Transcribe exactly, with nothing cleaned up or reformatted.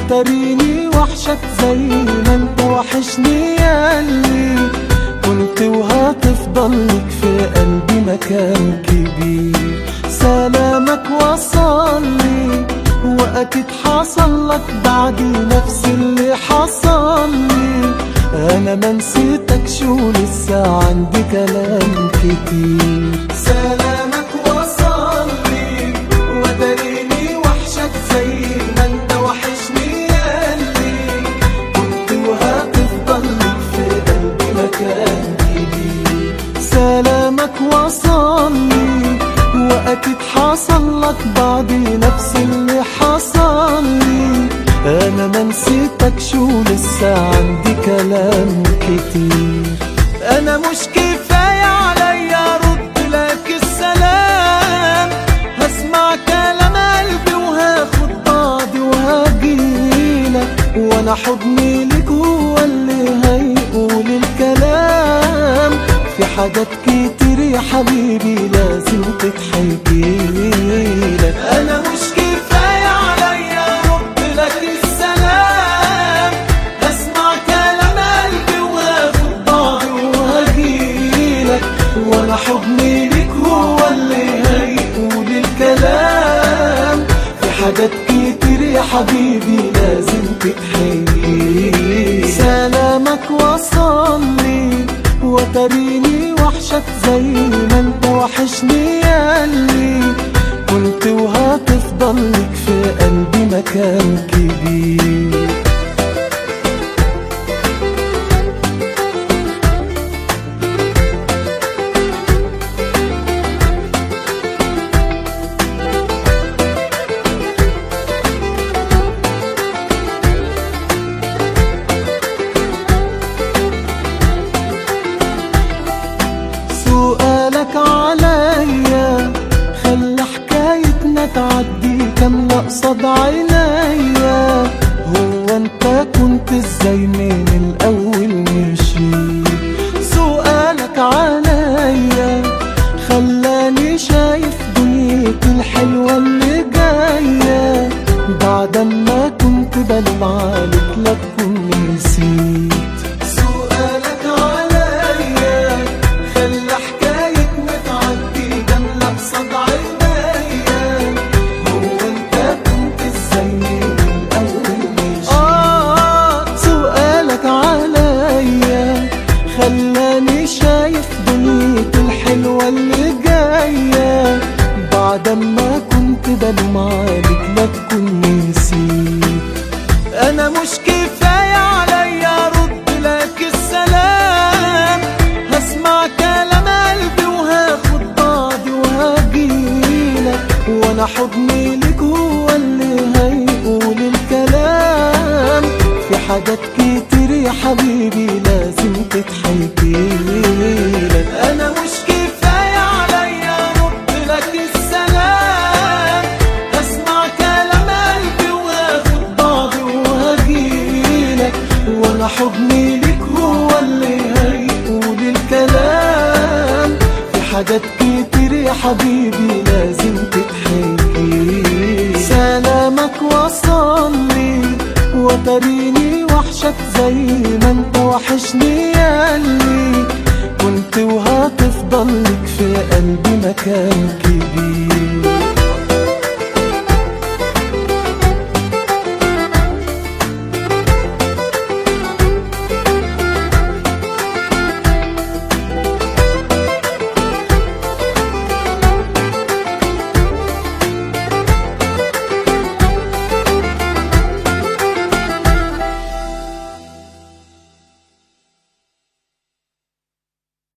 وتريني وحشك زي ما انت وحشني ياللي كنت وهتفضل لك في قلبي مكان كبير. سلامك وصلي واكيد حصل لك بعدي نفس اللي حصل لي. انا ما نسيتك شو لسه عندي كلام كتير. سلامك وصلي وتريني وحشك زي ما انت وحشني ياللي كنت وهتفضل لك في قلبي مكان كبير. سلامك وصلي واكيد حصل لك بعدي نفس اللي حصل لي. انا ما نسيتك شو لسه عندي كلام كتير. انا مش كفاية عليا رد لك السلام، هسمع كلام قلبي وهاخد بعضي وهجيلك، وانا حضني لك هو اللي هيقول الكلام. في حاجات كتير يا حبيبي لازم تتحكيلك. انا مش كفاية عليا رد لك السلام، هسمع كلام قلبي وهاخد بعضي وهجيلك، وانا حضني لك هو اللي هيقول الكلام. في حاجات كتير يا حبيبي لازم تتحكيلك. سلامك وصلي وتريني وحشك زي ما انت وحشني ياللي كنت وهتفضل لك في قلبي مكان كبير. سؤالك عليا خلى حكايتنا تعدي كاملة قصاد عينيا. هو انت كنت ازاي من الاول مشيت؟ سؤالك عليا خلاني شايف دنيتي الحلوة اللي جاية. بعد ما كنت بلمعلك لا تكون نسيت. سؤالك عليا خلى حكايتنا تعدي كاملة قصاد عينيا. هو انت كنت ازاي من الاول مشيت؟ اه سؤالك عليا خلاني شايف دنيتي الحلوة اللي جاية. بعد ما كنت بلمعلك لا تكون نسيت. انا مش كفاية عليا رد لك السلام، هسمع كلام قلبي وهاخد بعضي وهجيلك، وانا حضني لك هو اللي هيقول الكلام. في حاجات كتير يا حبيبي لازم تتحكيلك. انا مش كفاية عليا رد لك السلام، هسمع كلام قلبي وهاخد بعضي وهجيلك، وانا حضني لك هو اللي هيقول الكلام. في حاجات كتير يا حبيبي لازم تتحكيلك. سلامك وصلي وتريني وحشك زي ما انت وحشني ياللي كنت وهتفضل لك في قلبي مكان كبير.